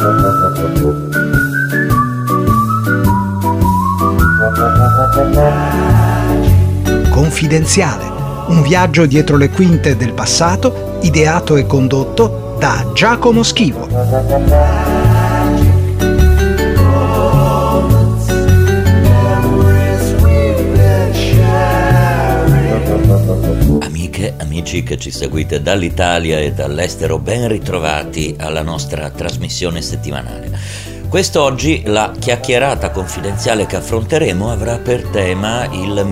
Confidenziale, un viaggio dietro le quinte del passato, ideato e condotto da Giacomo Schivo. Amiche, amici che ci seguite dall'Italia e dall'estero, ben ritrovati alla nostra trasmissione settimanale. Quest'oggi la chiacchierata confidenziale che affronteremo avrà per tema il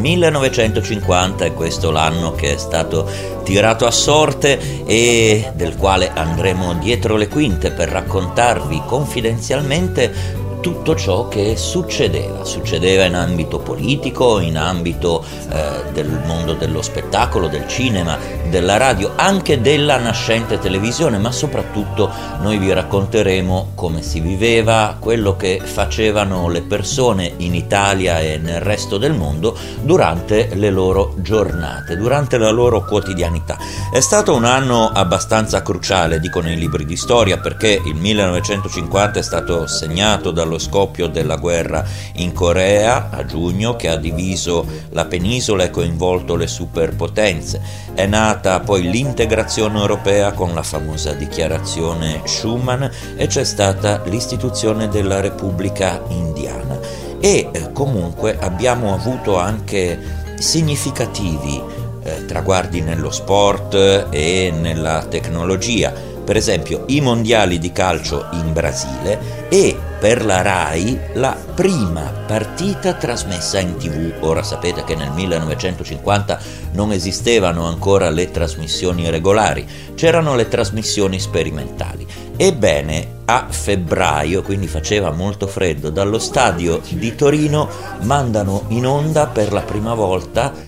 1950, e questo l'anno che è stato tirato a sorte e del quale andremo dietro le quinte per raccontarvi confidenzialmente tutto ciò che succedeva in ambito politico, in ambito del mondo dello spettacolo, del cinema, della radio, anche della nascente televisione, ma soprattutto noi vi racconteremo come si viveva, quello che facevano le persone in Italia e nel resto del mondo durante le loro giornate, durante la loro quotidianità. È stato un anno abbastanza cruciale, dicono i libri di storia, perché il 1950 è stato segnato dallo scoppio della guerra in Corea a giugno, che ha diviso la penisola e coinvolto le superpotenze. È nata poi l'integrazione europea con la famosa dichiarazione Schuman e c'è stata l'istituzione della Repubblica Indiana. E comunque abbiamo avuto anche significativi traguardi nello sport e nella tecnologia. Per esempio i mondiali di calcio in Brasile e per la RAI la prima partita trasmessa in TV. Ora sapete che nel 1950 non esistevano ancora le trasmissioni regolari, c'erano le trasmissioni sperimentali. Ebbene, a febbraio, quindi faceva molto freddo, dallo stadio di Torino mandano in onda per la prima volta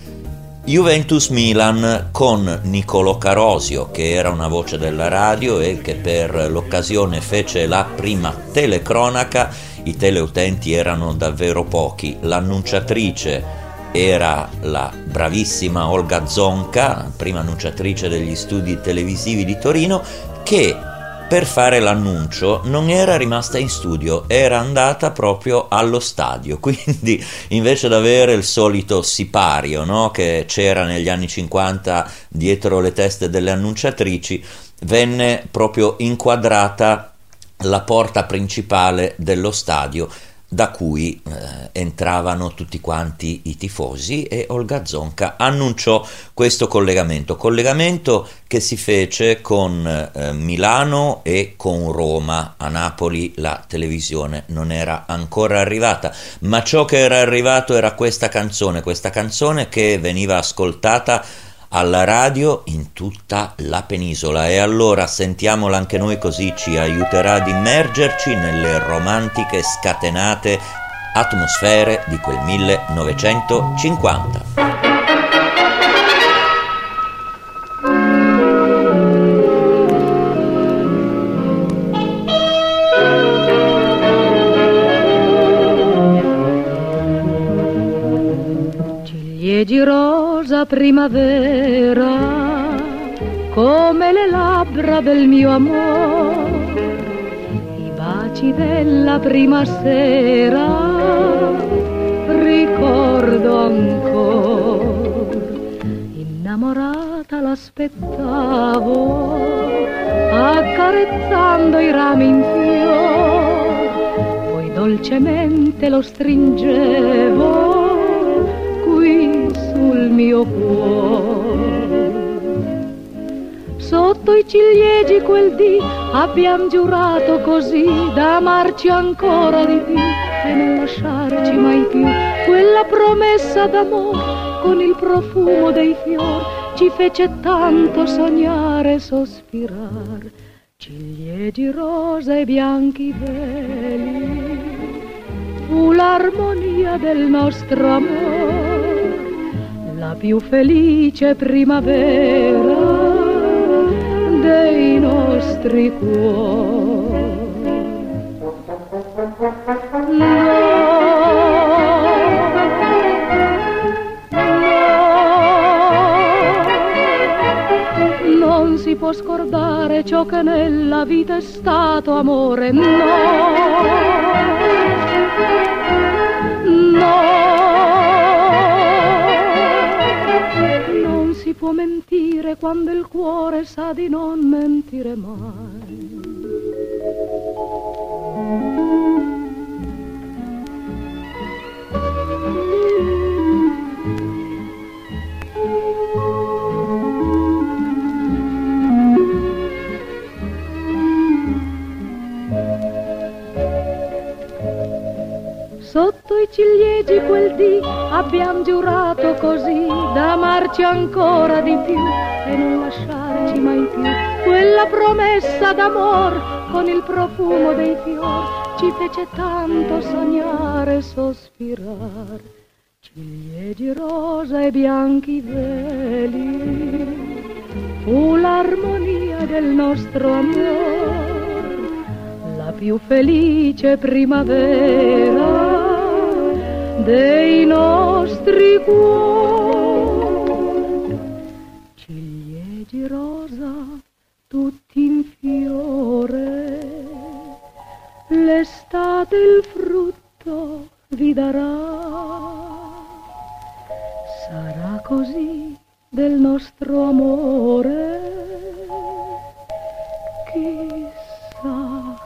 Juventus-Milan con Niccolò Carosio, che era una voce della radio e che per l'occasione fece la prima telecronaca. I teleutenti erano davvero pochi. L'annunciatrice era la bravissima Olga Zonca, prima annunciatrice degli studi televisivi di Torino, che per fare l'annuncio non era rimasta in studio, era andata proprio allo stadio, quindi invece di avere il solito sipario, no, che c'era negli anni 50 dietro le teste delle annunciatrici, venne proprio inquadrata la porta principale dello stadio, da cui entravano tutti quanti i tifosi, e Olga Zonca annunciò questo collegamento che si fece con Milano e con Roma. A Napoli la televisione non era ancora arrivata, ma ciò che era arrivato era questa canzone che veniva ascoltata alla radio in tutta la penisola. E allora sentiamola anche noi, così ci aiuterà ad immergerci nelle romantiche scatenate atmosfere di quel 1950. Di rosa primavera, come le labbra del mio amore, i baci della prima sera, ricordo ancora. Innamorata l'aspettavo, accarezzando i rami in fiore, poi dolcemente lo stringevo sul mio cuore. Sotto i ciliegi quel dì abbiam giurato così da amarci ancora di più e non lasciarci mai più. Quella promessa d'amore con il profumo dei fiori ci fece tanto sognare e sospirare. Ciliegi rosa e bianchi veli, fu l'armonia del nostro amore, la più felice primavera dei nostri cuori. Non non si può scordare ciò che nella vita è stato amore, no, no, non si può mentire quando il cuore sa di non mentire mai. Sotto i ciliegi quel dì abbiam giurato così da amarci ancora di più e non lasciarci mai più. Quella promessa d'amor con il profumo dei fiori ci fece tanto sognare e sospirare. Ciliegi rosa e bianchi veli, fu l'armonia del nostro amore, la più felice primavera dei nostri cuori. Ciliegi rosa tutti in fiore, l'estate il frutto vi darà. Sarà così del nostro amore, chissà,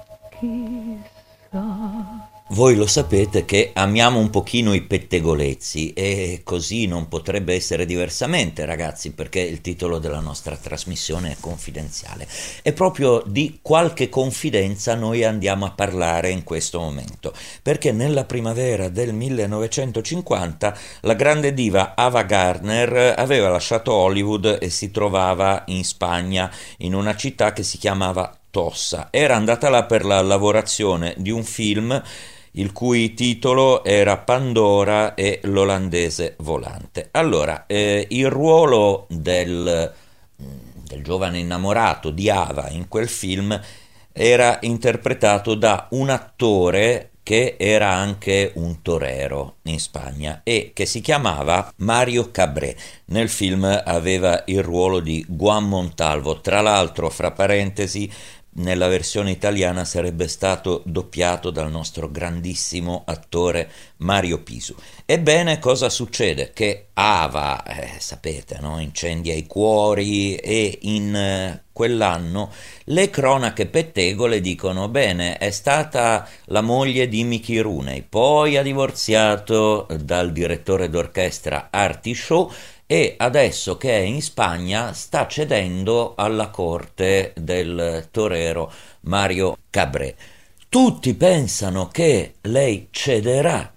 chissà. Voi lo sapete che amiamo un pochino i pettegolezzi e così non potrebbe essere diversamente, ragazzi, perché il titolo della nostra trasmissione è confidenziale. E proprio di qualche confidenza noi andiamo a parlare in questo momento, perché nella primavera del 1950 la grande diva Ava Gardner aveva lasciato Hollywood e si trovava in Spagna, in una città che si chiamava Tossa. Era andata là per la lavorazione di un film il cui titolo era Pandora e l'olandese volante. Allora, il ruolo del giovane innamorato di Ava in quel film era interpretato da un attore che era anche un torero in Spagna e che si chiamava Mario Cabré. Nel film aveva il ruolo di Juan Montalvo, tra l'altro, fra parentesi, nella versione italiana sarebbe stato doppiato dal nostro grandissimo attore Mario Pisu. Ebbene, cosa succede? Che Ava, sapete, no? Incendia i cuori e in quell'anno le cronache pettegole dicono: bene, è stata la moglie di Mickey Rooney, poi ha divorziato dal direttore d'orchestra Artie Shaw e adesso che è in Spagna sta cedendo alla corte del torero Mario Cabré. Tutti pensano che lei cederà,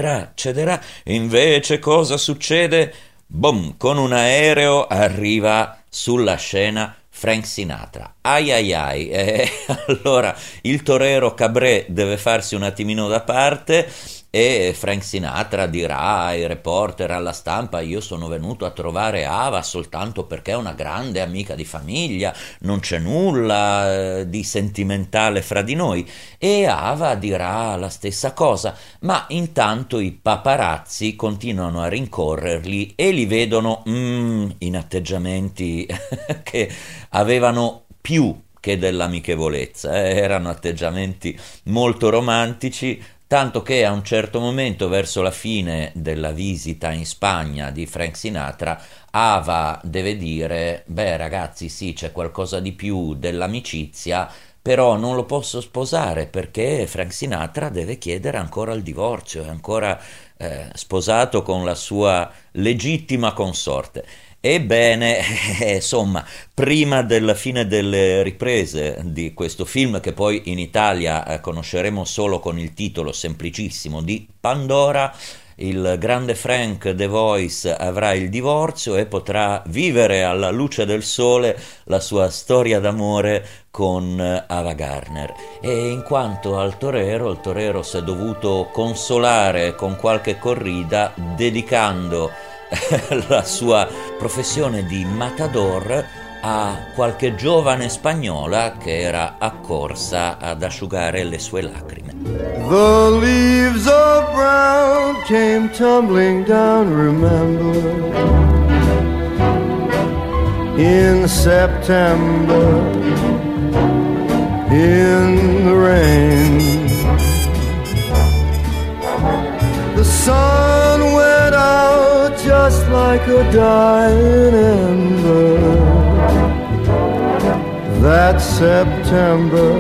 invece cosa succede? Boom, con un aereo arriva sulla scena Frank Sinatra. Ai ai ai, allora il torero Cabré deve farsi un attimino da parte e Frank Sinatra dirà ai reporter, alla stampa: io sono venuto a trovare Ava soltanto perché è una grande amica di famiglia, non c'è nulla di sentimentale fra di noi. E Ava dirà la stessa cosa, ma intanto i paparazzi continuano a rincorrerli e li vedono in atteggiamenti che avevano più che dell'amichevolezza, erano atteggiamenti molto romantici, tanto che a un certo momento, verso la fine della visita in Spagna di Frank Sinatra, Ava deve dire: beh ragazzi, sì, c'è qualcosa di più dell'amicizia, però non lo posso sposare perché Frank Sinatra deve chiedere ancora il divorzio, è ancora sposato con la sua legittima consorte. Ebbene, insomma, prima della fine delle riprese di questo film, che poi in Italia conosceremo solo con il titolo semplicissimo di Pandora, il grande Frank The Voice avrà il divorzio e potrà vivere alla luce del sole la sua storia d'amore con Ava Gardner. E in quanto al torero, il torero si è dovuto consolare con qualche corrida dedicando la sua professione di matador a qualche giovane spagnola che era accorsa ad asciugare le sue lacrime. The leaves of brown came tumbling down, remember, in September, in the rain. The sun went out just like a dying ember that September,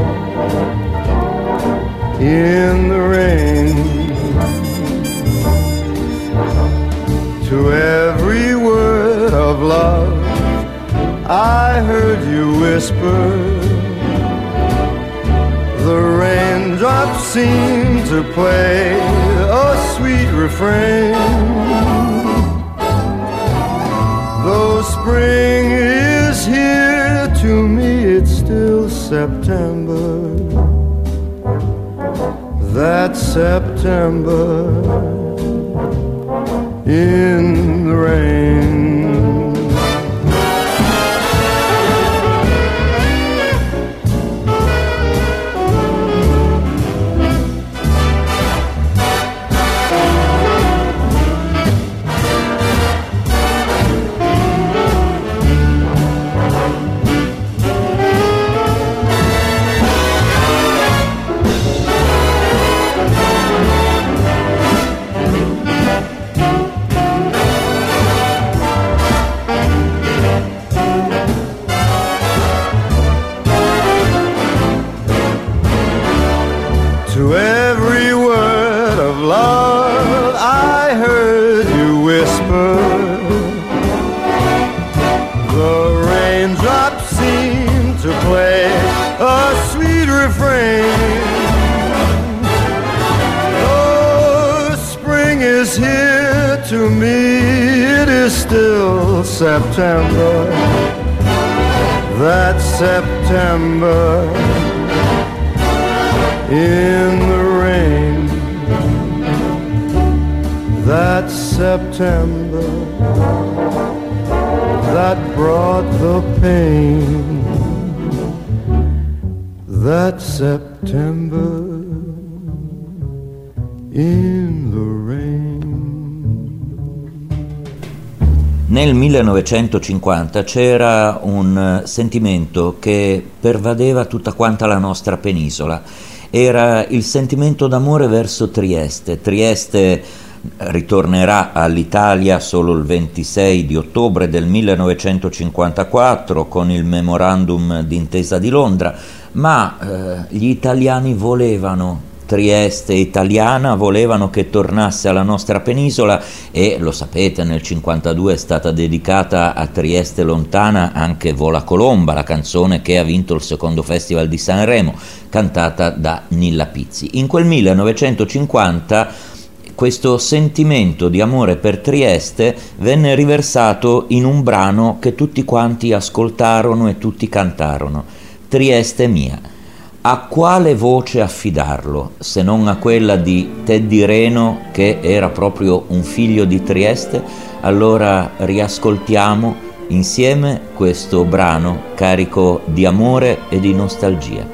in the rain. To every word of love I heard you whisper. The raindrops seem to play a sweet refrain. Though spring is here, to me it's still September. That September in the rain. To every word of love I heard you whisper. The raindrops seem to play a sweet refrain. Oh, spring is here, to me it is still September. That September in the rain. That September that brought the pain. That September in the rain. Nel 1950 c'era un sentimento che pervadeva tutta quanta la nostra penisola. Era il sentimento d'amore verso Trieste. Trieste ritornerà all'Italia solo il 26 di ottobre del 1954 con il memorandum d'intesa di Londra, ma gli italiani volevano Trieste italiana, volevano che tornasse alla nostra penisola e lo sapete, nel 52 è stata dedicata a Trieste lontana anche Vola Colomba, la canzone che ha vinto il secondo Festival di Sanremo, cantata da Nilla Pizzi. In quel 1950 questo sentimento di amore per Trieste venne riversato in un brano che tutti quanti ascoltarono e tutti cantarono: Trieste mia. A quale voce affidarlo, se non a quella di Teddy Reno, che era proprio un figlio di Trieste? Allora riascoltiamo insieme questo brano carico di amore e di nostalgia.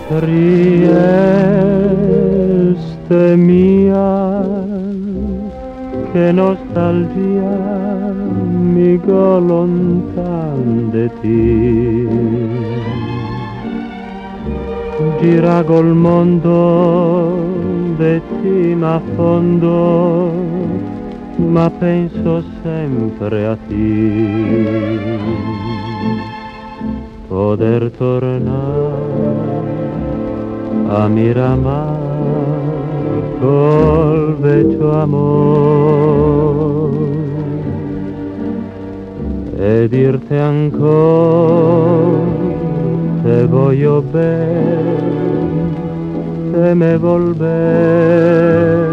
Trieste mia, che nostalgia mi go lontan de ti. Gira col mondo de ti a fondo, ma penso sempre a ti. Poder tornare a Miramar col vecchio amor e dirti ancora te voglio bene, te me volver.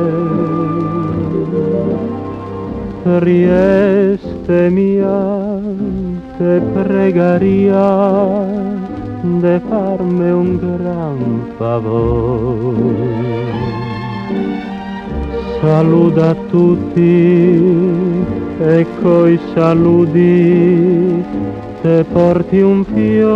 Trieste mia, te pregaría de farme un gran favor. Saluda a tutti e coi saluti te porti un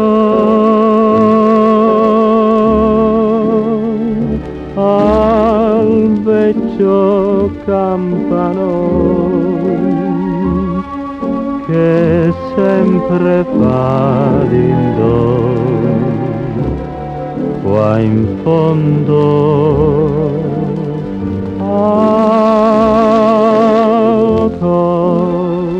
fiore al vecchio campanone che sempre sempre far in do, qua in fondo al cor.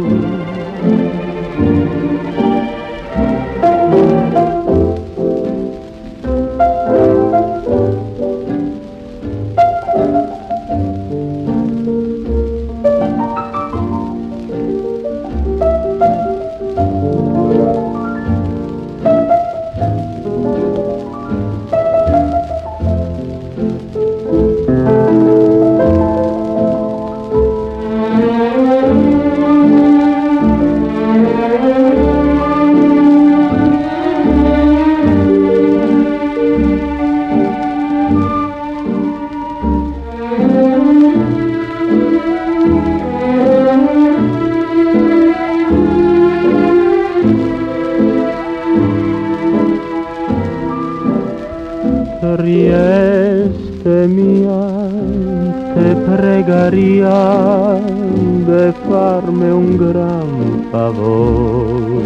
Trieste mia, te pregaria de farme un gran favor.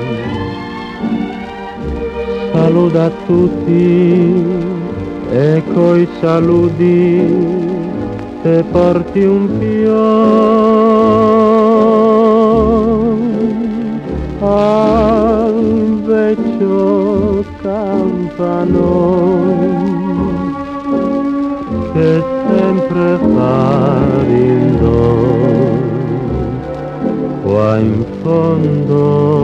Saluda tutti e coi saluti te porti un fior al vecchio campanone che sempre fa in do, qua in fondo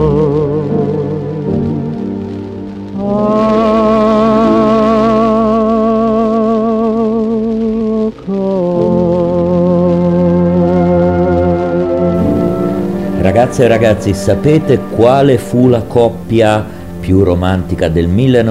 al cor. Ragazze e ragazzi, sapete quale fu la coppia più romantica del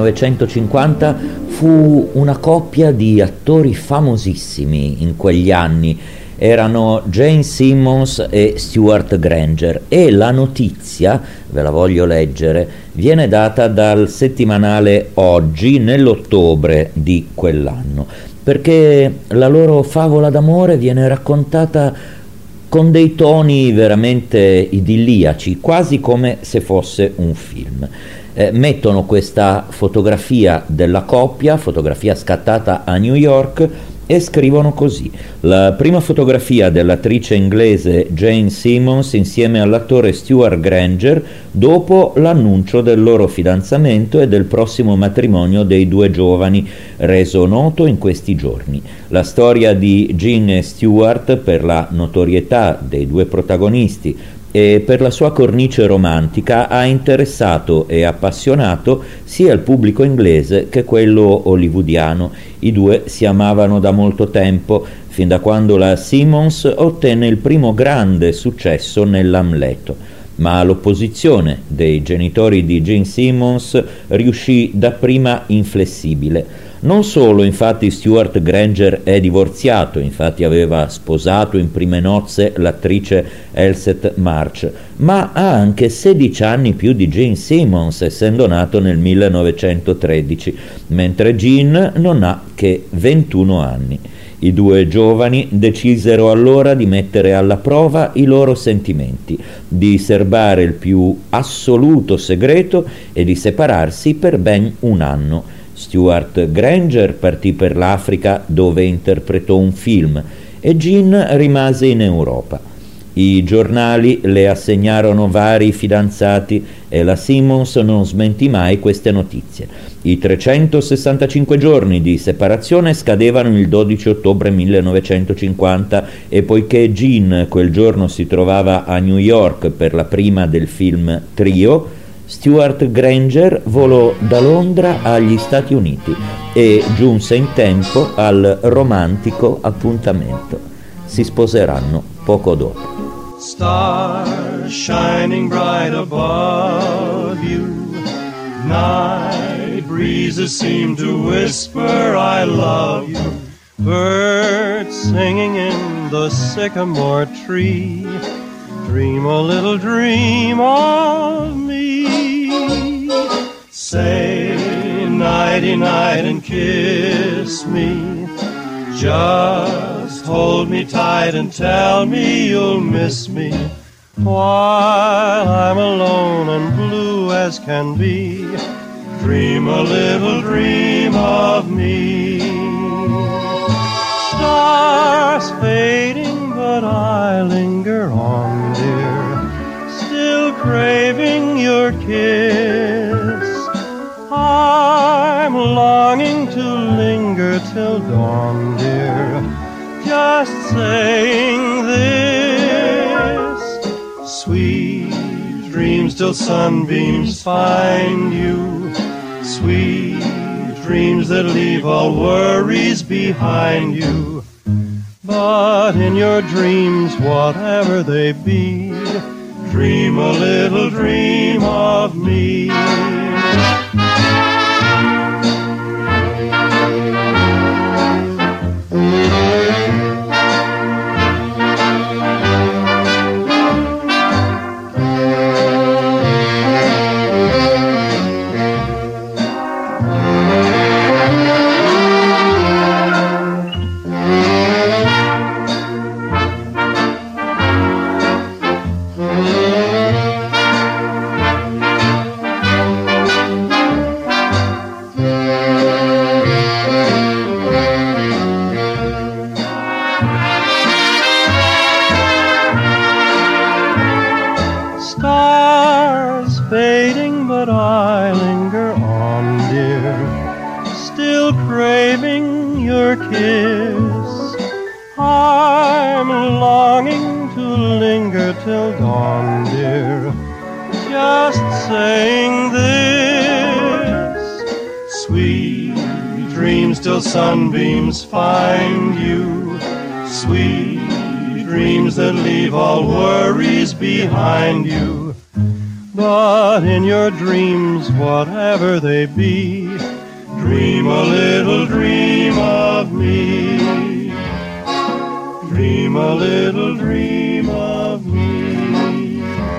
1950? Fu una coppia di attori famosissimi in quegli anni, erano Jane Simmons e Stewart Granger, e la notizia, ve la voglio leggere, viene data dal settimanale Oggi nell'ottobre di quell'anno, perché la loro favola d'amore viene raccontata con dei toni veramente idilliaci, quasi come se fosse un film. Mettono questa fotografia della coppia, fotografia scattata a New York, e scrivono così: la prima fotografia dell'attrice inglese Jane Simmons insieme all'attore Stewart Granger dopo l'annuncio del loro fidanzamento e del prossimo matrimonio dei due giovani, reso noto in questi giorni. La storia di Jean e Stewart, per la notorietà dei due protagonisti e per la sua cornice romantica, ha interessato e appassionato sia il pubblico inglese che quello hollywoodiano. I due si amavano da molto tempo, fin da quando la Simmons ottenne il primo grande successo nell'Amleto. Ma l'opposizione dei genitori di Gene Simmons riuscì dapprima inflessibile. Non solo, infatti, Stewart Granger è divorziato, infatti aveva sposato in prime nozze l'attrice Elseth March, ma ha anche 16 anni più di Gene Simmons, essendo nato nel 1913, mentre Gene non ha che 21 anni. I due giovani decisero allora di mettere alla prova i loro sentimenti, di serbare il più assoluto segreto e di separarsi per ben un anno. Stewart Granger partì per l'Africa, dove interpretò un film, e Gene rimase in Europa. I giornali le assegnarono vari fidanzati e la Simmons non smentì mai queste notizie. I 365 giorni di separazione scadevano il 12 ottobre 1950 e poiché Gene quel giorno si trovava a New York per la prima del film Trio, Stewart Granger volò da Londra agli Stati Uniti e giunse in tempo al romantico appuntamento. Si sposeranno poco dopo. Stars shining bright above you, night breezes seem to whisper I love you, birds singing in the sycamore tree, dream a little dream of me. Say nighty-night and kiss me, just hold me tight and tell me you'll miss me while I'm alone and blue as can be. Dream a little dream of me. Stars fading, but I linger on, dear, still craving your kiss. I'm longing to linger till dawn, dear, just saying this. Sweet dreams till sunbeams find you, sweet dreams that leave all worries behind you. But in your dreams, whatever they be, dream a little dream of me. Stars fading, but I linger on, dear, still craving your kiss. I'm longing to linger till dawn, dear, just saying this. Sweet dreams till sunbeams find you, sweet dreams that leave all worries behind you. But in your dreams, whatever they be, dream a little dream of me. Dream a little dream of me.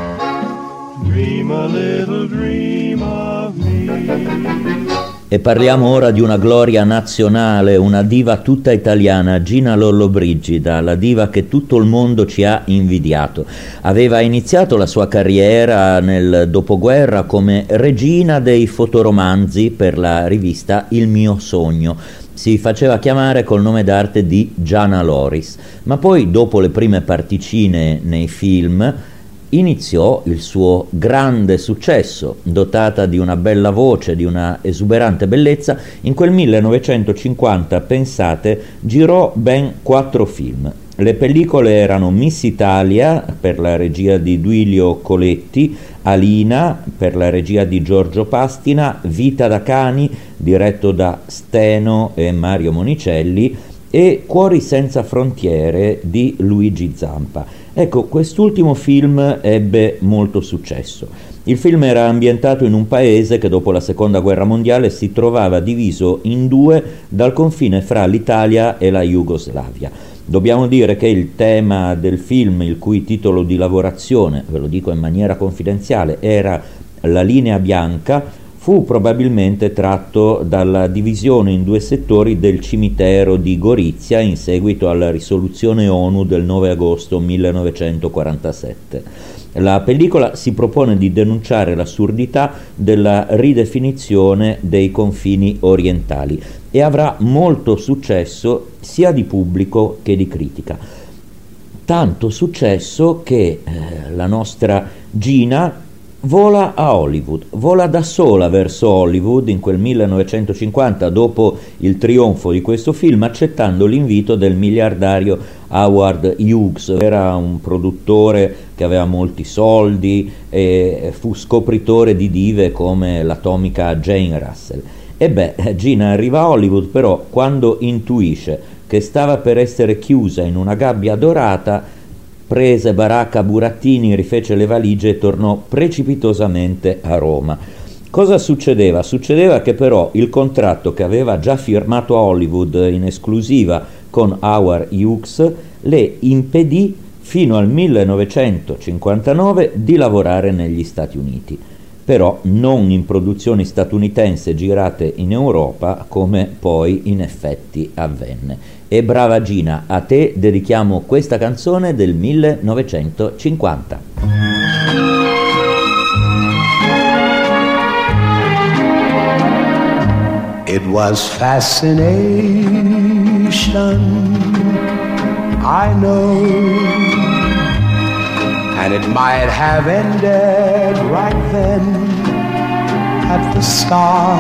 Dream a little dream of me. E parliamo ora di una gloria nazionale, una diva tutta italiana, Gina Lollobrigida, la diva che tutto il mondo ci ha invidiato. Aveva iniziato la sua carriera nel dopoguerra come regina dei fotoromanzi per la rivista Il mio sogno. Si faceva chiamare col nome d'arte di Gianna Loris, ma poi dopo le prime particine nei film iniziò il suo grande successo. Dotata di una bella voce, di una esuberante bellezza, in quel 1950, pensate, girò ben 4 film. Le pellicole erano Miss Italia per la regia di Duilio Coletti, Alina per la regia di Giorgio Pastina, Vita da cani diretto da Steno e Mario Monicelli e Cuori senza frontiere di Luigi Zampa. Ecco, quest'ultimo film ebbe molto successo. Il film era ambientato in un paese che dopo la Seconda Guerra Mondiale si trovava diviso in 2 dal confine fra l'Italia e la Jugoslavia. Dobbiamo dire che il tema del film, il cui titolo di lavorazione, ve lo dico in maniera confidenziale, era La linea bianca, fu probabilmente tratto dalla divisione in 2 settori del cimitero di Gorizia in seguito alla risoluzione ONU del 9 agosto 1947. La pellicola si propone di denunciare l'assurdità della ridefinizione dei confini orientali e avrà molto successo sia di pubblico che di critica. Tanto successo che la nostra Gina vola a Hollywood, vola da sola verso Hollywood in quel 1950 dopo il trionfo di questo film, accettando l'invito del miliardario Howard Hughes. Era un produttore che aveva molti soldi e fu scopritore di dive come l'atomica Jane Russell. Gina arriva a Hollywood, però quando intuisce che stava per essere chiusa in una gabbia dorata, prese baracca burattini, rifece le valigie e tornò precipitosamente a Roma. Cosa succedeva? Succedeva che però il contratto che aveva già firmato a Hollywood in esclusiva con Howard Hughes le impedì fino al 1959 di lavorare negli Stati Uniti, però non in produzioni statunitensi girate in Europa come poi in effetti avvenne. E brava Gina, a te dedichiamo questa canzone del 1950. It was fascination, I know, and it might have ended right then at the start.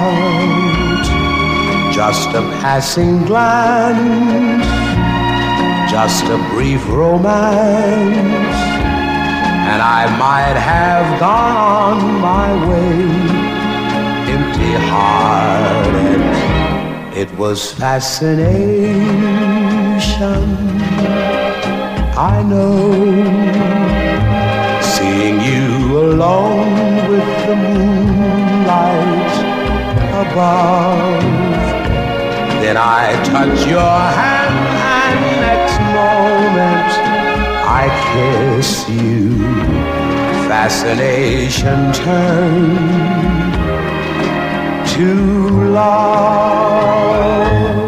Just a passing glance, just a brief romance, and I might have gone on my way, empty-hearted. It was fascination, I know, seeing you alone with the moonlight above. Then I touch your hand and next moment I kiss you. Fascination turned to love.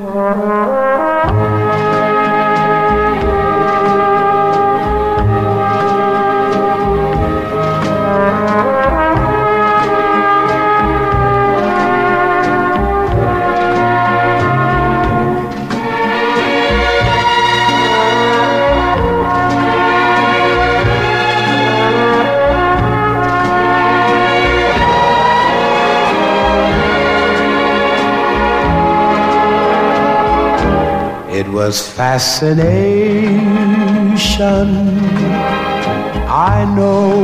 It was fascination, I know,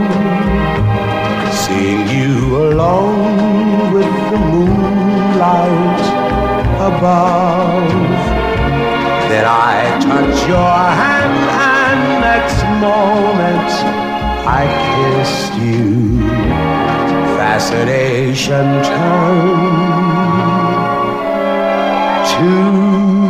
seeing you alone with the moonlight above. Then I touch your hand and next moment I kissed you. Fascination turned to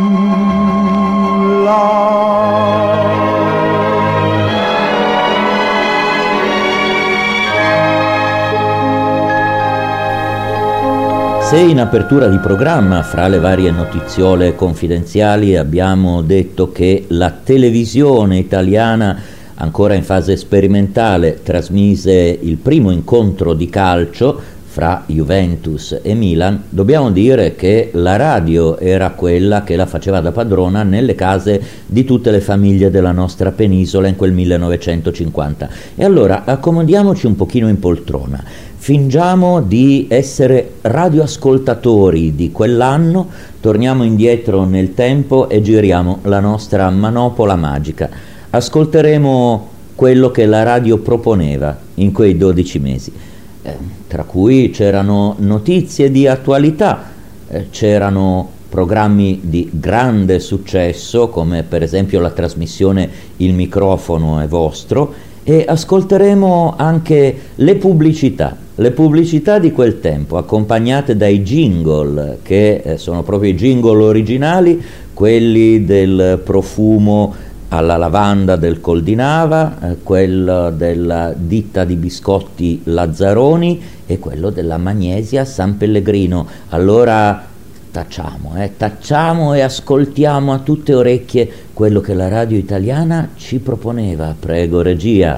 Se in apertura di programma, fra le varie notiziole confidenziali, abbiamo detto che la televisione italiana, ancora in fase sperimentale, trasmise il primo incontro di calcio fra Juventus e Milan, dobbiamo dire che la radio era quella che la faceva da padrona nelle case di tutte le famiglie della nostra penisola in quel 1950. E allora accomodiamoci un pochino in poltrona, fingiamo di essere radioascoltatori di quell'anno, torniamo indietro nel tempo e giriamo la nostra manopola magica. Ascolteremo quello che la radio proponeva in quei 12 mesi. Tra cui c'erano notizie di attualità, c'erano programmi di grande successo come per esempio la trasmissione Il microfono è vostro, e ascolteremo anche le pubblicità di quel tempo, accompagnate dai jingle che sono proprio i jingle originali, quelli del profumo alla lavanda del Coldinava, quello della ditta di biscotti Lazzaroni e quello della Magnesia San Pellegrino. Allora tacciamo e ascoltiamo a tutte orecchie quello che la radio italiana ci proponeva. Prego, regia.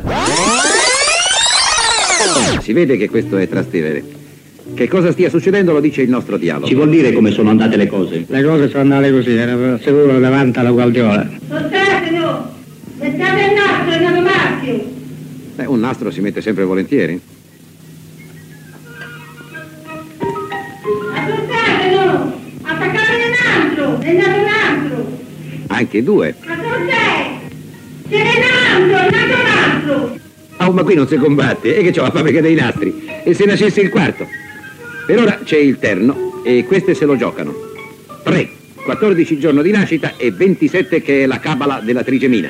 Si vede che questo è Trastevere. Che cosa stia succedendo lo dice il nostro dialogo. Ci vuol dire come sono andate le cose? Le cose sono andate così, era sicuro davanti alla Guardiola. Portatelo! Mettete il nastro, è nato marchio! Un nastro si mette sempre volentieri. Ascoltatelo! Attaccate il nastro, è nato un altro! Anche due. Ma cos'è? Ce n'è un altro, è nato un altro! Oh, ma qui non si combatte, e che c'ho la fabbrica dei nastri, e se nascesse il quarto. Per ora c'è il terno, e queste se lo giocano. 3, 14 giorni di nascita e 27 che è la cabala della trigemina.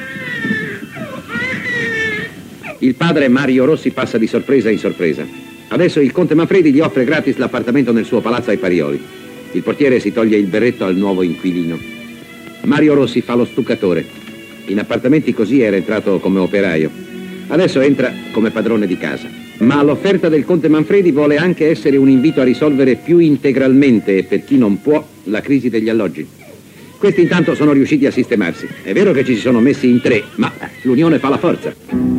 Il padre Mario Rossi passa di sorpresa in sorpresa. Adesso il conte Manfredi gli offre gratis l'appartamento nel suo palazzo ai Parioli. Il portiere si toglie il berretto al nuovo inquilino. Mario Rossi fa lo stuccatore. In appartamenti così era entrato come operaio. Adesso entra come padrone di casa. Ma l'offerta del conte Manfredi vuole anche essere un invito a risolvere più integralmente, e per chi non può, la crisi degli alloggi. Questi intanto sono riusciti a sistemarsi. È vero che ci si sono messi in 3, ma l'unione fa la forza.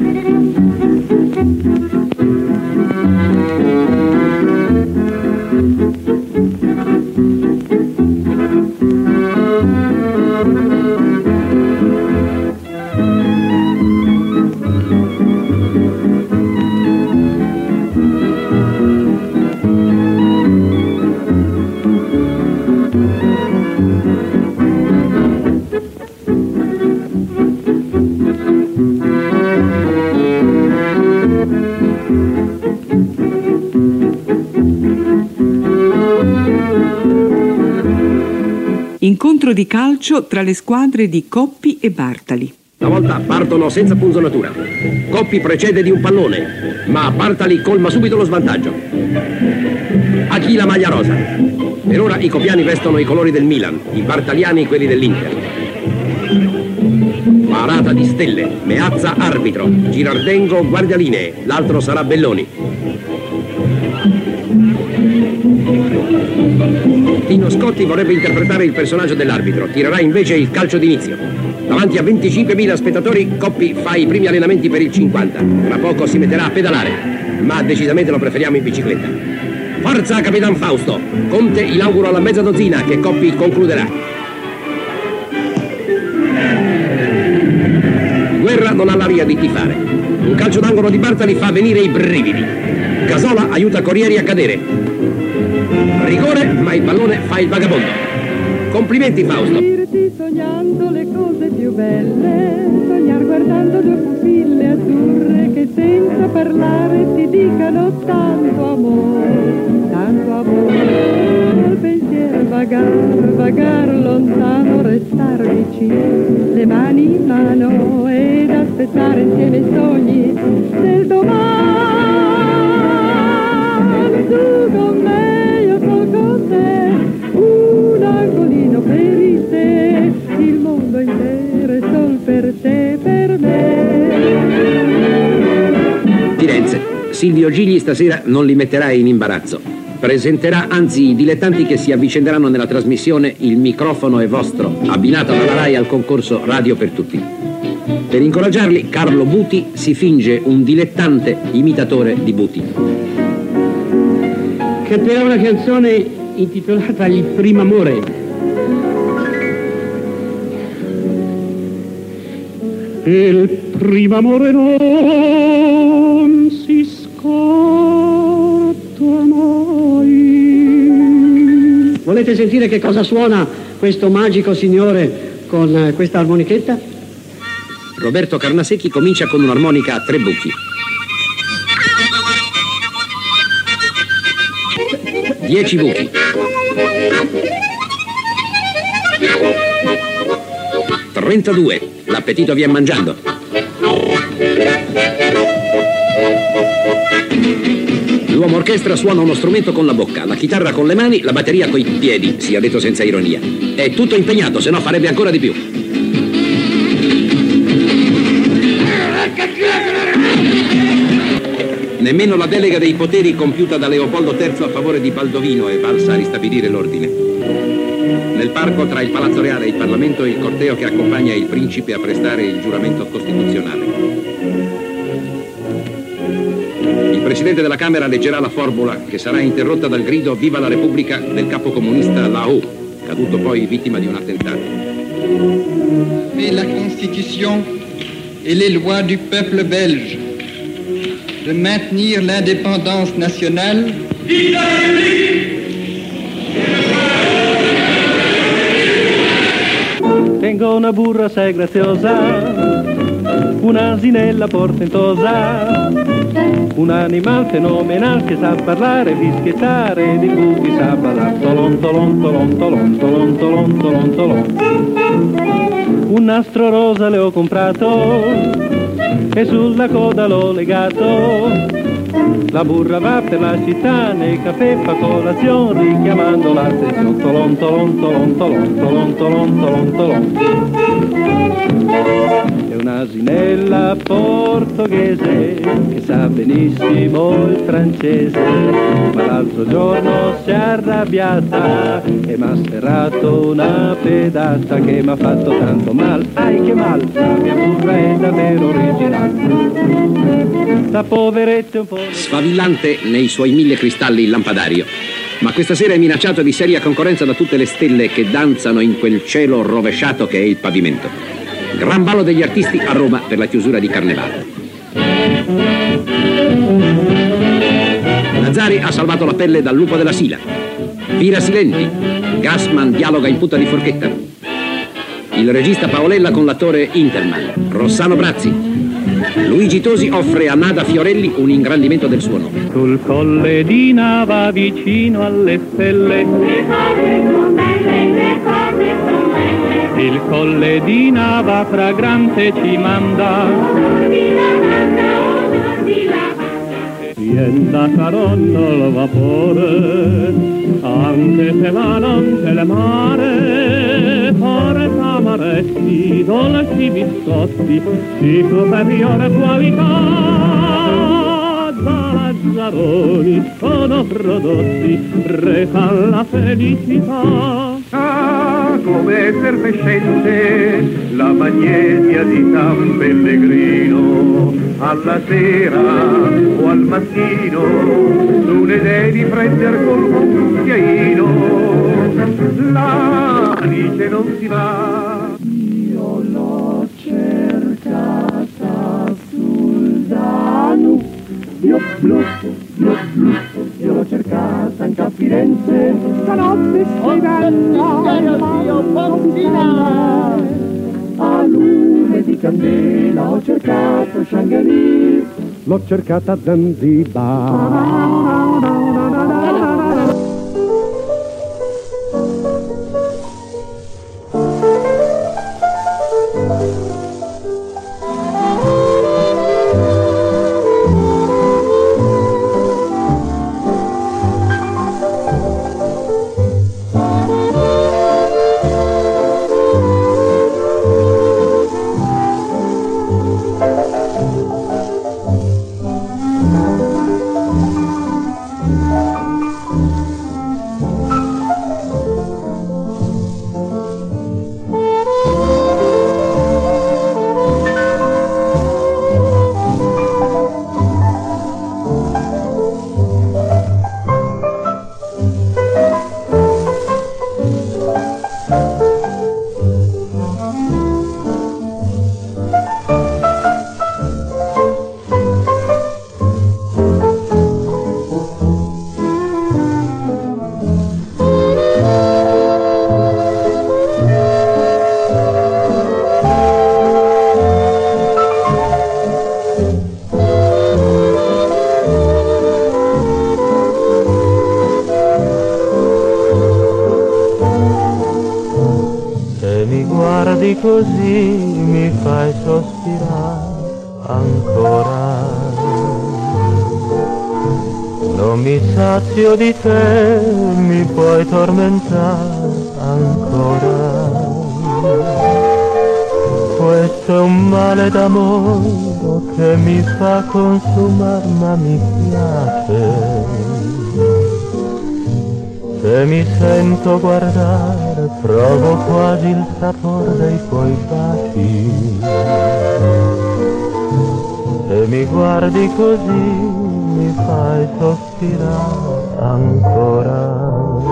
Incontro di calcio tra le squadre di Coppi e Bartali. Stavolta partono senza punzonatura. Coppi precede di un pallone, ma Bartali colma subito lo svantaggio. A chi la maglia rosa? Per ora i copiani vestono i colori del Milan, i bartaliani quelli dell'Inter. Parata di Stelle, Meazza arbitro, Girardengo guardialinee, l'altro sarà Belloni. Tino Scotti vorrebbe interpretare il personaggio dell'arbitro, tirerà invece il calcio d'inizio. Davanti a 25.000 spettatori, Coppi fa i primi allenamenti per il 50. Tra poco si metterà a pedalare, ma decisamente lo preferiamo in bicicletta. Forza, Capitan Fausto! Conte inaugura la mezza dozzina che Coppi concluderà. Guerra non ha l'aria di tifare. Un calcio d'angolo di Bartali fa venire i brividi. Casola aiuta Corrieri a cadere. Rigore, ma il pallone fa il vagabondo. Complimenti, Fausto. Sognando le cose più belle, sognar guardando due pupille azzurre che senza parlare ti dicano tanto amore, pensiero vagar lontano, restar vicino, le mani in mano ed aspettare insieme i sogni del domani. Tu con me, io con te, un angolino per il te, il mondo intero è sol per te, per me. Firenze. Silvio Gigli stasera non li metterà in imbarazzo. Presenterà anzi i dilettanti che si avvicenderanno nella trasmissione Il microfono è vostro, abbinata dalla Rai al concorso Radio per Tutti. Per incoraggiarli, Carlo Buti si finge un dilettante imitatore di Buti. Canterà una canzone intitolata Il primo amore. Il primo amore non si scorta mai. Volete sentire che cosa suona questo magico signore con questa armonichetta? Roberto Carnasecchi comincia con un'armonica a 3 buchi. 10 buchi. 32. L'appetito vien mangiando. L'uomo orchestra suona uno strumento con la bocca, la chitarra con le mani, la batteria coi piedi, sia detto senza ironia. È tutto impegnato, se no farebbe ancora di più. Nemmeno la delega dei poteri compiuta da Leopoldo III a favore di Baldovino è valsa a ristabilire l'ordine. Nel parco tra il Palazzo Reale e il Parlamento il corteo che accompagna il principe a prestare il giuramento costituzionale. Il presidente della Camera leggerà la formula che sarà interrotta dal grido Viva la Repubblica del capo comunista Lao, caduto poi vittima di un attentato. Et la Constitution et les lois du peuple belge de maintenir l'indépendance nationale. Viva la République! Tengo una burra assai graziosa, un'asinella portentosa, un animal fenomenal che sa parlare, fischiettare, di buchi sa ballare. Tolon, tolon, tolon, tolon, tolon, tolon, tolon, tolon. Un nastro rosa le ho comprato e sulla coda l'ho legato. La burra va per la città, nel caffè fa colazione, richiamando l'attenzione. Tolon, tolon, tolon, tolon, tolon, tolon, tolon, tolon. E un'asinella portoghese che sa benissimo il francese, ma l'altro giorno si è arrabbiata e m'ha sferrato una pedata che m'ha fatto tanto mal, ai che mal, la mia burra è davvero originale. La poveretta è un po' sfavillante nei suoi 1000 cristalli il lampadario, ma questa sera è minacciato di seria concorrenza da tutte le stelle che danzano in quel cielo rovesciato che è il pavimento. Gran ballo degli artisti a Roma per la chiusura di Carnevale. Nazari ha salvato la pelle dal lupo della Sila. Vira Silenti, Gassman dialoga in punta di forchetta. Il regista Paolella con l'attore Interman. Rossano Brazzi. Luigi Tosi offre a Nada Fiorelli un ingrandimento del suo nome. Sul colle di Nava vicino alle stelle, il colle di Nava fragrante ci manda. Vien da Caronno il vapore, anche se va non c'è il mare, porta amaretti, dolci biscotti, di superiore qualità. Da Lazzaroni sono prodotti, recan la felicità. Ah, come effervescente la magnesia di San Pellegrino, alla sera o al mattino tu ne devi prender col cucchiaino, l'anice non si va. Io l'ho cercata sul Danube, io blu, io l'ho cercata anche a Firenze, stanotte scrivendo a lume di candela, ho cercato Shangri, l'ho cercata a Zanzibar. Così mi fai sospirare ancora, non mi sazio di te, mi puoi tormentare ancora. Questo è un male d'amore che mi fa consumare, ma mi piace. Se mi sento guardare, provo quasi il sapore dei tuoi baci. Se mi guardi così, mi fai sospirare ancora.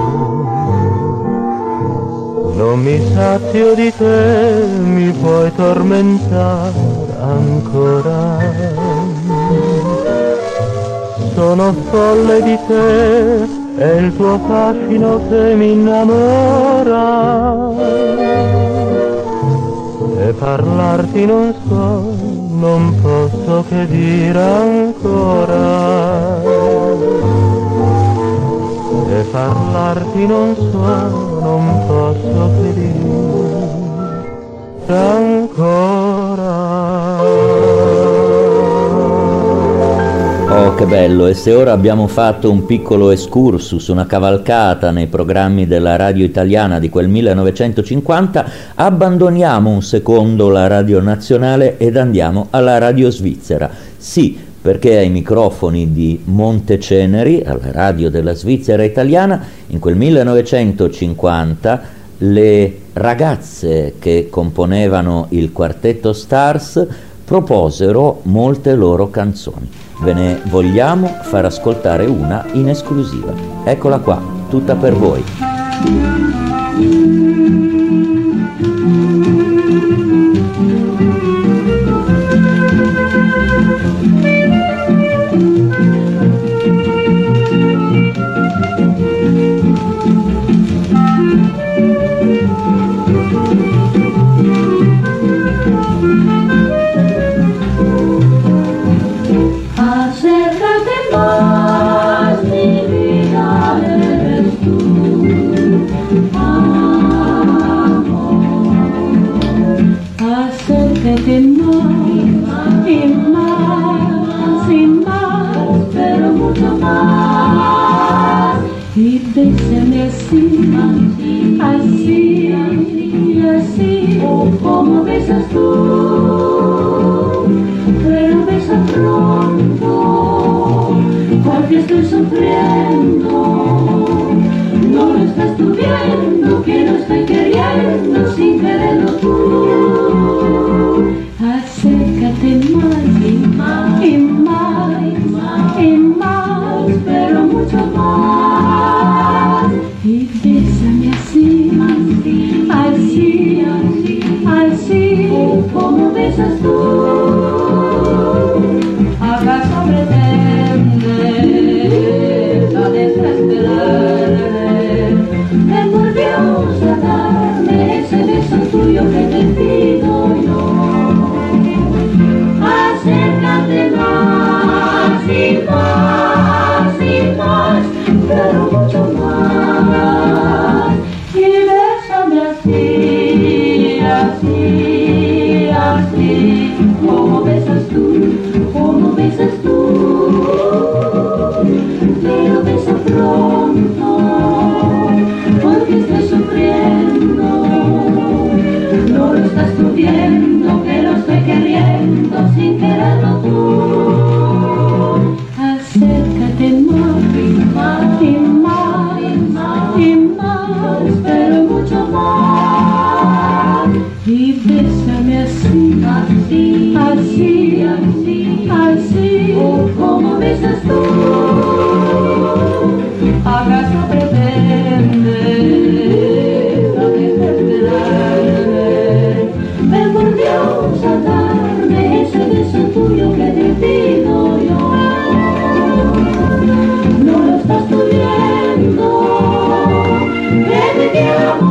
Non mi sazio di te, mi puoi tormentare ancora. Sono folle di te, è il tuo fascino che mi innamora, e parlarti non so, non posso che dire ancora, e parlarti non so, non posso che dire ancora. Oh, che bello! E se ora abbiamo fatto un piccolo excursus, una cavalcata nei programmi della radio italiana di quel 1950, abbandoniamo un secondo la radio nazionale ed andiamo alla radio svizzera. Sì, perché ai microfoni di Monteceneri, alla radio della Svizzera italiana, in quel 1950 le ragazze che componevano il quartetto Stars proposero molte loro canzoni. Ve ne vogliamo far ascoltare una in esclusiva. Eccola qua, tutta per voi. Como besas tú, pero besa pronto, porque estoy sufriendo. No lo estás tú viendo, que no estoy queriendo sin quererlo tú. Acércate más y más y más y más, pero mucho más. Y bésame así, así, así, como besas tú. ¿Acaso pretendes a desesperarme? Volvemos a darme ese beso tuyo que te pido yo. Acércate más y más y más, pero mucho más. Y bésame así, así, así, como besas tú, como besas tú. Pero besa pronto, porque estoy sufriendo. No lo estás tú viendo, que lo estoy queriendo sin quererlo tú. Acércate más y más y más y más, pero mucho más. Y bésame así, así, así, así, así, como besas tú. ¿Acaso pretendes a desesperarme? Ven por Dios a darme ese beso tuyo que te pido yo. No lo estás tú viendo, que te quiero.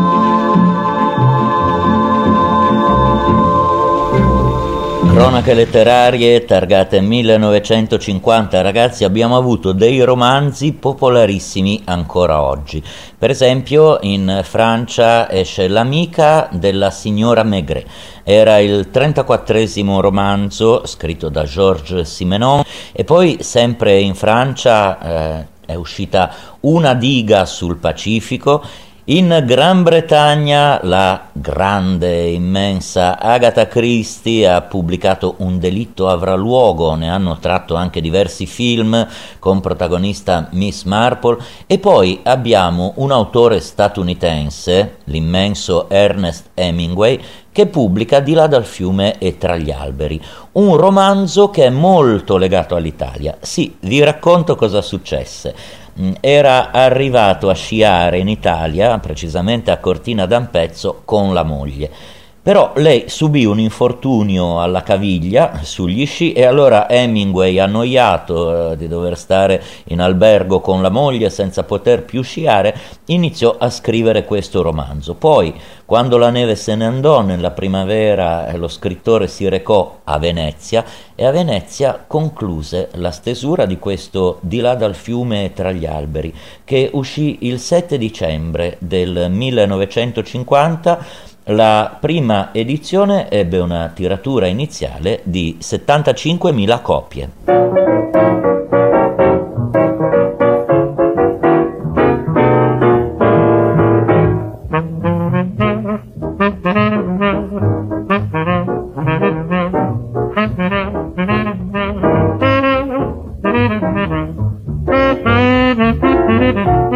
Cronache letterarie targate 1950. Ragazzi, abbiamo avuto dei romanzi popolarissimi ancora oggi. Per esempio in Francia esce L'amica della signora Maigret. Era il 34esimo romanzo scritto da Georges Simenon. E poi sempre in Francia è uscita Una diga sul Pacifico. In Gran Bretagna la grande, immensa Agatha Christie ha pubblicato Un delitto avrà luogo, ne hanno tratto anche diversi film con protagonista Miss Marple, e poi abbiamo un autore statunitense, l'immenso Ernest Hemingway, che pubblica Di là dal fiume e tra gli alberi, un romanzo che è molto legato all'Italia. Sì, vi racconto cosa successe. Era arrivato a sciare in Italia, precisamente a Cortina d'Ampezzo, con la moglie. Però lei subì un infortunio alla caviglia sugli sci e allora Hemingway, annoiato di dover stare in albergo con la moglie senza poter più sciare, iniziò a scrivere questo romanzo. Poi, quando la neve se ne andò nella primavera, lo scrittore si recò a Venezia e a Venezia concluse la stesura di questo Di là dal fiume e tra gli alberi, che uscì il 7 dicembre del 1950. La prima edizione ebbe una tiratura iniziale di 75.000 copie.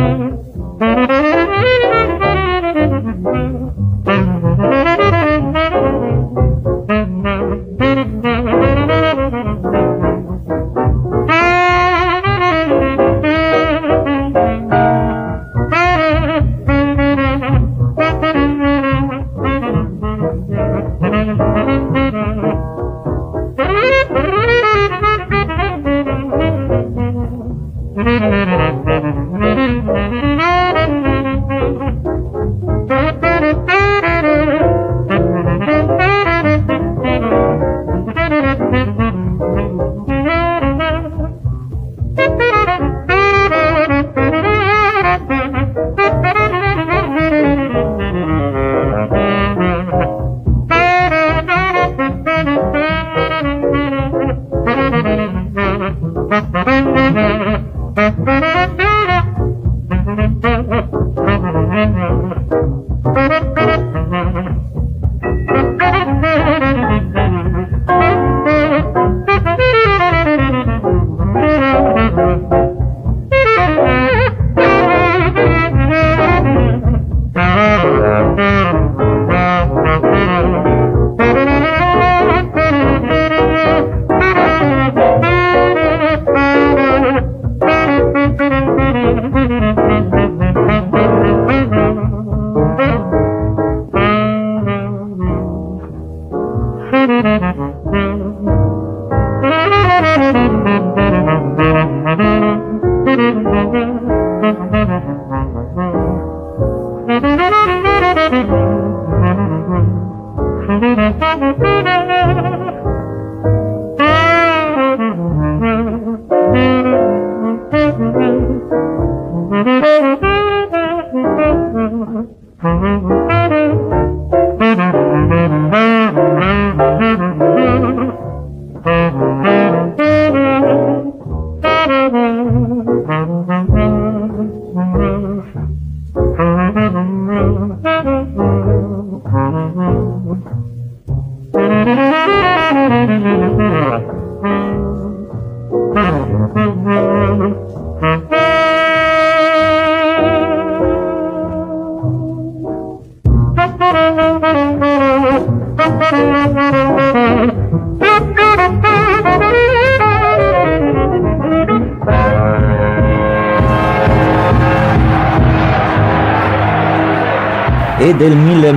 E del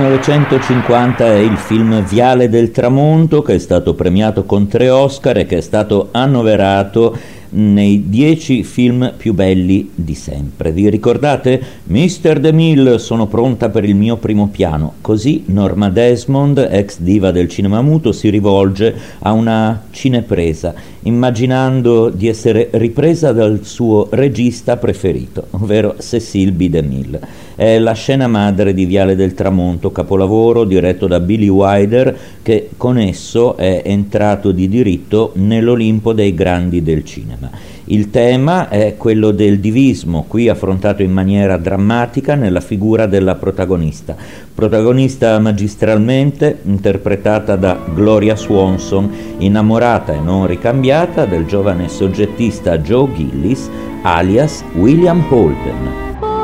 1950 è il film Viale del Tramonto, che è stato premiato con 3 Oscar e che è stato annoverato nei 10 film più belli di sempre. Vi ricordate? Mr. DeMille, sono pronta per il mio primo piano. Così Norma Desmond, ex diva del cinema muto, si rivolge a una cinepresa, immaginando di essere ripresa dal suo regista preferito, ovvero Cecil B. DeMille. È la scena madre di Viale del Tramonto, capolavoro diretto da Billy Wilder, che con esso è entrato di diritto nell'Olimpo dei grandi del cinema. Il tema è quello del divismo, qui affrontato in maniera drammatica nella figura della protagonista magistralmente interpretata da Gloria Swanson, innamorata e non ricambiata del giovane soggettista Joe Gillis, alias William Holden.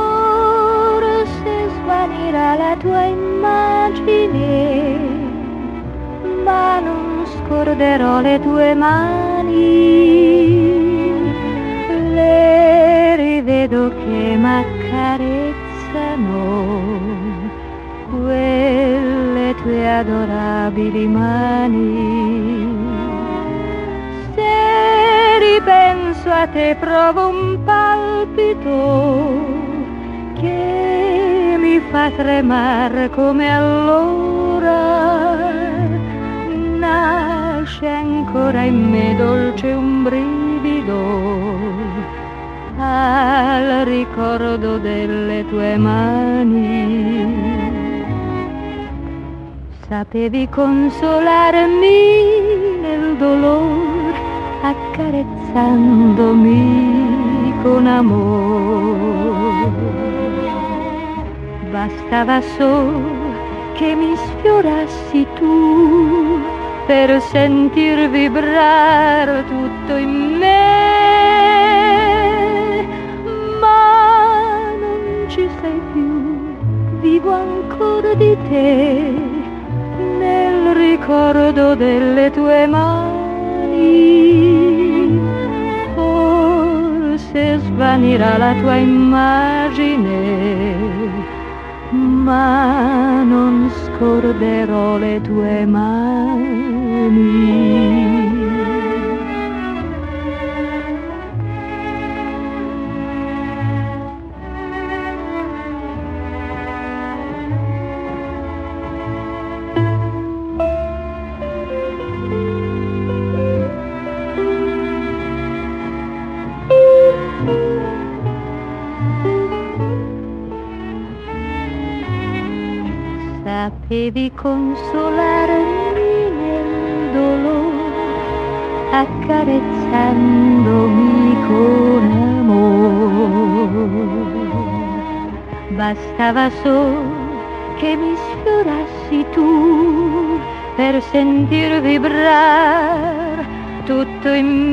La tua immagine, ma non scorderò le tue mani, le rivedo che m'accarezzano, quelle tue adorabili mani. Se ripenso a te provo un palpito che mi fa tremare come allora, nasce ancora in me dolce un brivido al ricordo delle tue mani. Sapevi consolarmi nel dolore accarezzandomi con amore. Bastava solo che mi sfiorassi tu per sentir vibrare tutto in me, ma vivo ancora di te, nel ricordo delle tue mani. Forse svanirà la tua immagine, ma non scorderò le tue mani. Sapevi consolarmi nel dolore, accarezzandomi con amore. Bastava solo che mi sfiorassi tu per sentir vibrar tutto in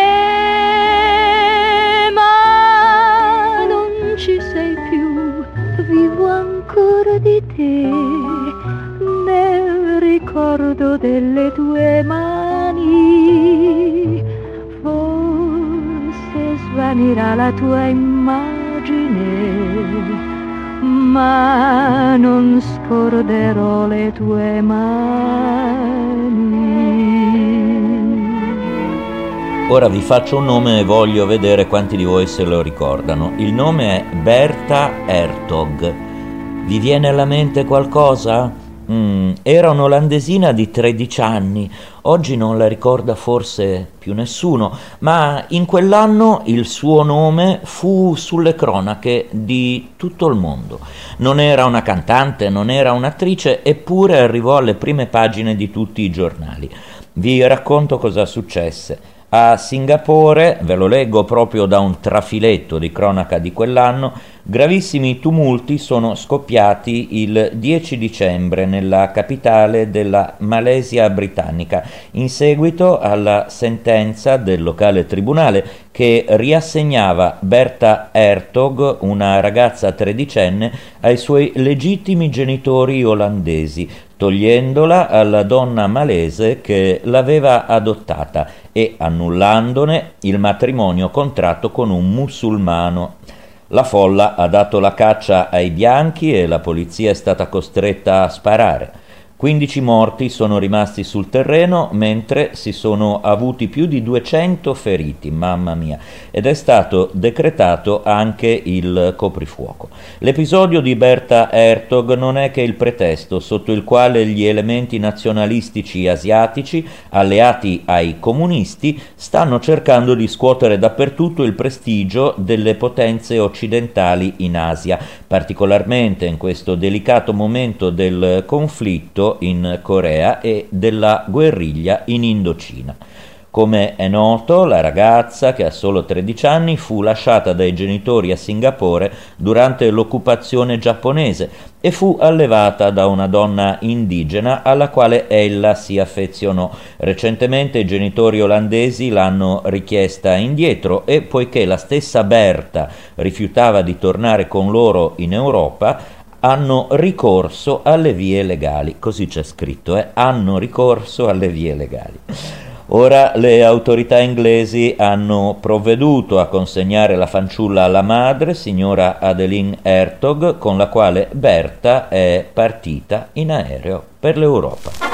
me, ma non ci sei più, vivo ancora di te, nel ricordo delle tue mani. Forse svanirà la tua immagine, ma non scorderò le tue mani. Ora vi faccio un nome e voglio vedere quanti di voi se lo ricordano. Il nome è Bertha Hertog. Vi viene alla mente qualcosa? Era un'olandesina di 13 anni, oggi non la ricorda forse più nessuno, ma in quell'anno il suo nome fu sulle cronache di tutto il mondo. Non era una cantante, non era un'attrice, eppure arrivò alle prime pagine di tutti i giornali. Vi racconto cosa successe. A Singapore, ve lo leggo proprio da un trafiletto di cronaca di quell'anno, gravissimi tumulti sono scoppiati il 10 dicembre nella capitale della Malesia britannica, in seguito alla sentenza del locale tribunale che riassegnava Bertha Hertog, una ragazza tredicenne, ai suoi legittimi genitori olandesi, togliendola alla donna malese che l'aveva adottata e annullandone il matrimonio contratto con un musulmano. La folla ha dato la caccia ai bianchi e la polizia è stata costretta a sparare. 15 morti sono rimasti sul terreno, mentre si sono avuti più di 200 feriti, mamma mia, ed è stato decretato anche il coprifuoco. L'episodio di Bertha Hertog non è che il pretesto sotto il quale gli elementi nazionalistici asiatici, alleati ai comunisti, stanno cercando di scuotere dappertutto il prestigio delle potenze occidentali in Asia, particolarmente in questo delicato momento del conflitto in Corea e della guerriglia in Indocina. Come è noto, la ragazza, che ha solo 13 anni, fu lasciata dai genitori a Singapore durante l'occupazione giapponese e fu allevata da una donna indigena alla quale ella si affezionò. Recentemente i genitori olandesi l'hanno richiesta indietro e, poiché la stessa Bertha rifiutava di tornare con loro in Europa, hanno ricorso alle vie legali, così c'è scritto, hanno ricorso alle vie legali. Ora le autorità inglesi hanno provveduto a consegnare la fanciulla alla madre, signora Adeline Hertog, con la quale Bertha è partita in aereo per l'Europa.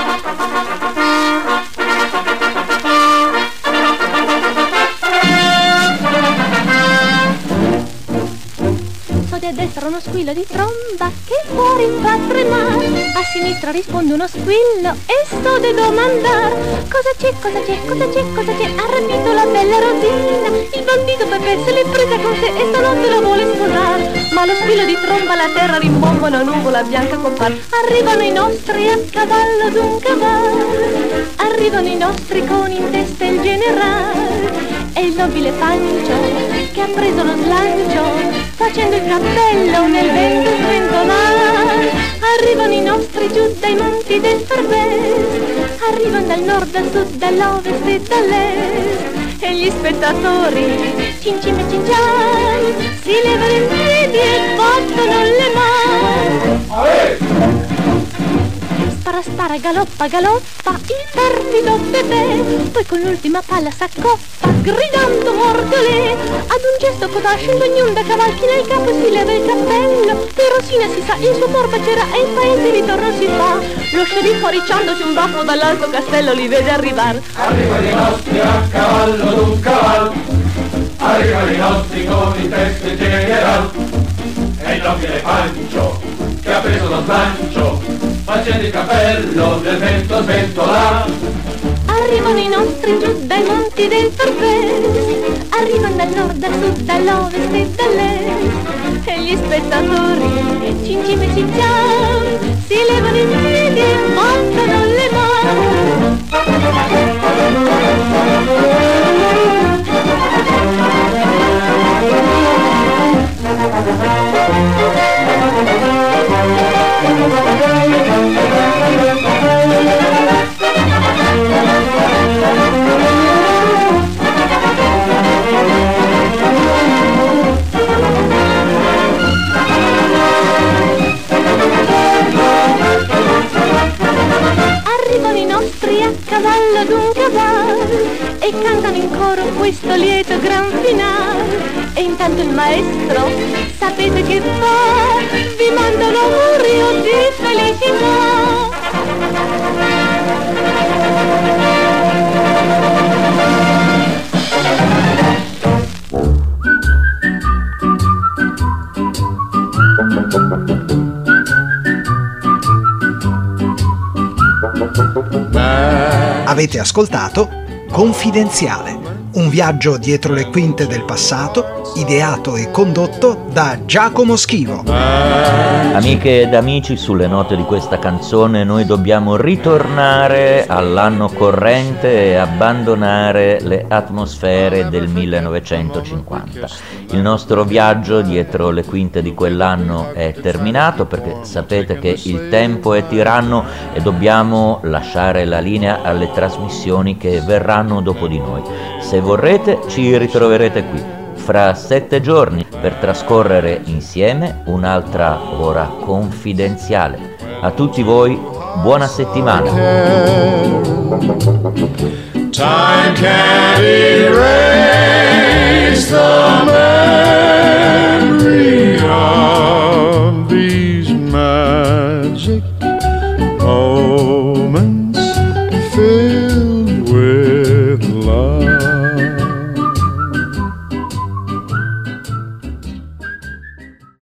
A destra uno squillo di tromba che fuori fa tremare, a sinistra risponde uno squillo e sto de domandar cosa c'è, cosa c'è, cosa c'è, cosa c'è. Ha rapito la bella Rosina, il bambino Pepe se l'è presa con sé e stanotte la vuole sposare, ma lo squillo di tromba la terra rimbomba, una nuvola bianca compare. Arrivano i nostri a cavallo d'un cavallo, arrivano i nostri con in testa il generale e il nobile Pancio che ha preso lo slancio facendo il cappello nel vento sventolare. Arrivano i nostri giù dai monti del Farbes, arrivano dal nord, dal sud, dall'ovest e dall'est, e gli spettatori cincin e cincian si levano in piedi e battono le mani. spara, galoppa, il perfido bebè, poi con l'ultima palla s'accoppa, gridando mordolè, ad un gesto codace d'ognunda cavalchi nel capo si leva il cappello, di Rosina si sa, il suo cuor bacerà e il paese ritorno si fa, lo sceriffo ricciandosi un baffo dall'alto castello li vede arrivar. Arrivano i nostri a cavallo d'un cavallo, arrivano i nostri con i testi general, e il nobile Pancio che ha preso lo slancio, facendo il cappello del vento sventolà. Arrivano i nostri giù dai monti del Torpese, arrivano dal nord, dal sud, dall'ovest e dall'est, e gli spettatori cincim e cinciam si levano in piedi e montano le mani. Arrivano i nostri a cavallo d'un cavallo e cantano in coro questo lieto gran finale. E intanto il maestro, sapete che fa? Vi manda l'augurio di felicità. Avete ascoltato Confidenziale, un viaggio dietro le quinte del passato, ideato e condotto da Giacomo Schivo. Amiche ed amici, sulle note di questa canzone noi dobbiamo ritornare all'anno corrente e abbandonare le atmosfere del 1950. Il nostro viaggio dietro le quinte di quell'anno è terminato, perché sapete che il tempo è tiranno e dobbiamo lasciare la linea alle trasmissioni che verranno dopo di noi. Se vorrete ci ritroverete qui fra 7 giorni per trascorrere insieme un'altra ora confidenziale. A tutti voi buona settimana. Time can erase the memory of these magic moments.